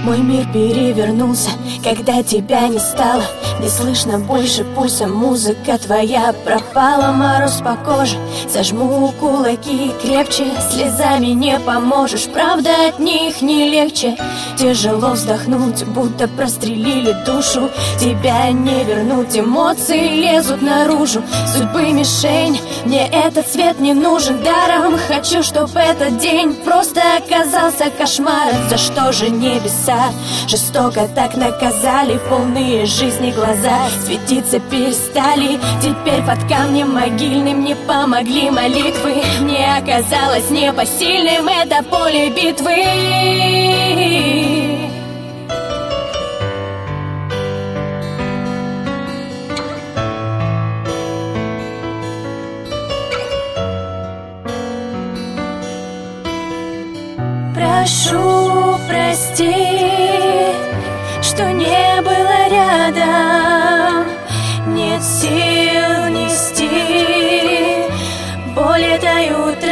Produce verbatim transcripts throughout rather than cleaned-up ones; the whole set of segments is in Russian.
Мой мир перевернулся, когда тебя не стало. Не слышно больше пульса, музыка твоя пропала. Мороз по коже, зажму кулаки крепче. Слезами не поможешь, правда от них не легче. Тяжело вздохнуть, будто прострелили душу. Тебя не вернуть, эмоции лезут наружу. Судьбы мишень, мне этот свет не нужен даром. Хочу, чтоб этот день просто оказался кошмаром. За что же небеса жестоко так наказали? Полные жизни глаза светиться перестали. Теперь под камнем могильным не помогли молитвы. Мне оказалось непосильным это поле битвы. Прошу простить, что не было рядом. Нет сил нести боль этой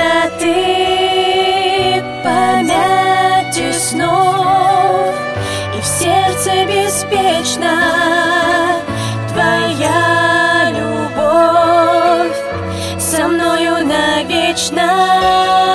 утраты. Помятью снов и в сердце беспечно твоя любовь со мною навечно.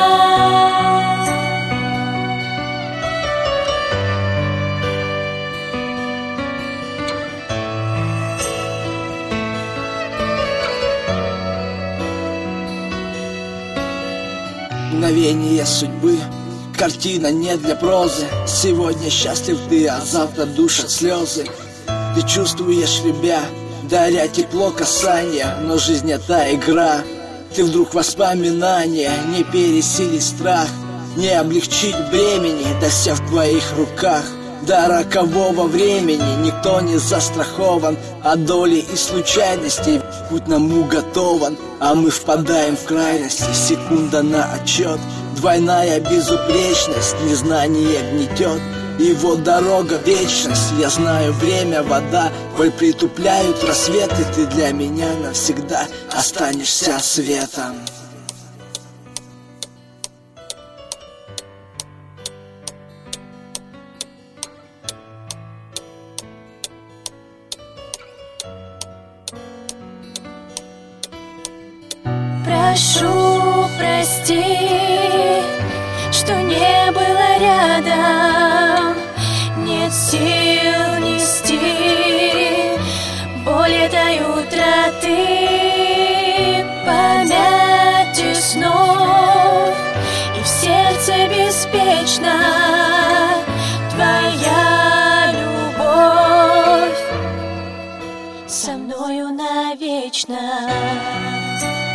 Мгновение судьбы, картина не для прозы. Сегодня счастлив ты, а завтра душат слезы. Ты чувствуешь любя, даря тепло касания. Но жизнь это игра, ты вдруг воспоминания. Не пересилить страх, не облегчить бремени, да вся в твоих руках. До рокового времени никто не застрахован от доли и случайностей. Путь нам уготован, а мы впадаем в крайности. Секунда на отчет, двойная безупречность. Незнание гнетет, и вот дорога вечность. Я знаю, время, вода, боль притупляют рассветы. Ты для меня навсегда останешься светом. Прошу простить, что не было рядом. Нет сил нести боль этой утраты. Помятью снов и в сердце беспечно твоя любовь со мною навечно.